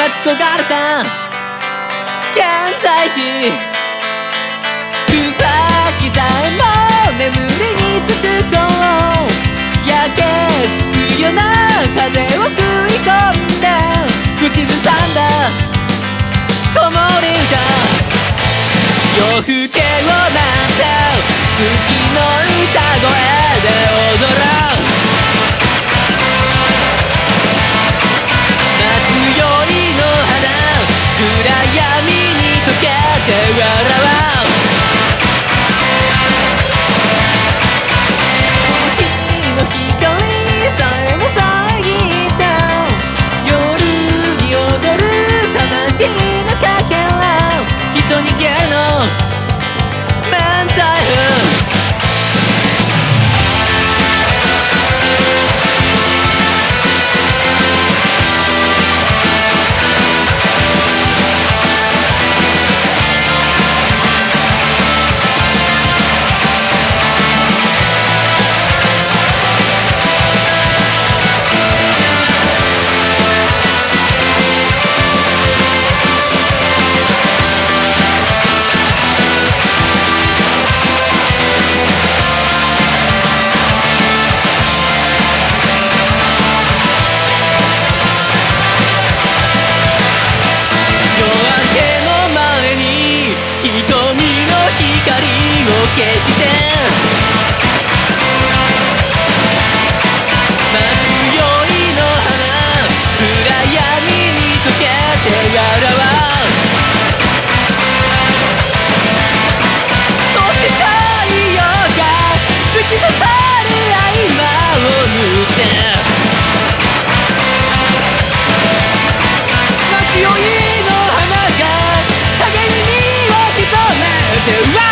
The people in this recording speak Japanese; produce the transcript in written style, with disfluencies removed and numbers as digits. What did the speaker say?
ち焦がれた現在地、草木さえも眠りにつくと焼けつくような風を吸い込んで口ずさんだ子守歌、夜更けをなんて月の歌声で踊ろう、夏宵の花暗闇に溶けて笑おう、日の光さえも遮った夜に踊る魂のかけら、一握りの明太風、消して夏宵の花暗闇に溶けて笑おう、そして太陽が突き刺さる合間を縫って夏宵の花が影に身を潜めて